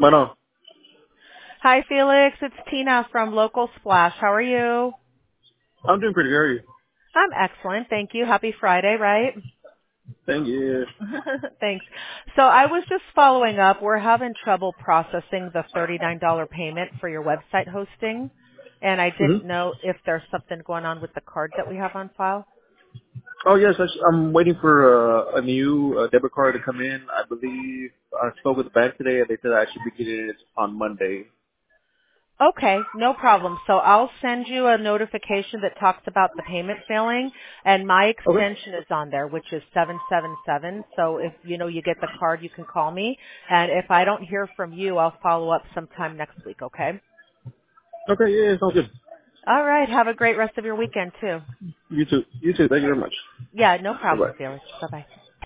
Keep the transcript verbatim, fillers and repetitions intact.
Bueno, Hi, Felix. It's Tina from Local Splash. How are you? I'm doing pretty good. I'm excellent. Thank you. Happy Friday, right? Thank you. Thanks. So I was just following up. We're having trouble processing the thirty-nine dollars payment for your website hosting, and I hmm didn't know if there's something going on with the card that we have on file. Oh yes, I sh- I'm waiting for uh, a new uh, debit card to come in. I believe I spoke with the bank today, and they said I should be getting it on Monday. Okay, no problem. So I'll send you a notification that talks about the payment failing, and my Okay. extension is on there, which is seven seven seven. So if you know you get the card, you can call me, and if I don't hear from you, I'll follow up sometime next week. Okay. Okay. Yeah, sounds good. All right. Have a great rest of your weekend too. You too. You too. Thank you very much. Yeah, no Bye problem, bye. Felix. Bye bye.